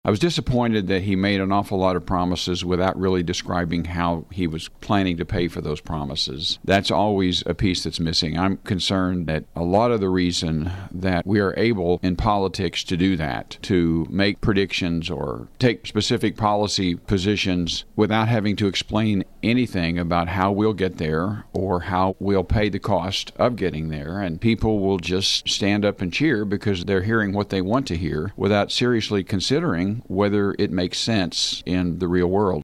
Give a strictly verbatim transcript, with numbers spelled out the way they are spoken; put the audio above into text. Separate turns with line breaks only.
I was disappointed that he made an awful lot of promises without really describing how he was planning to pay for those promises. That's always a piece that's missing. I'm concerned that a lot of the reason that we are able in politics to do that, to make predictions or take specific policy positions without having to explain anything about how we'll get there or how we'll pay the cost of getting there, and people will just stand up and cheer because they're hearing what they want to hear without seriously considering whether it makes sense in the real world.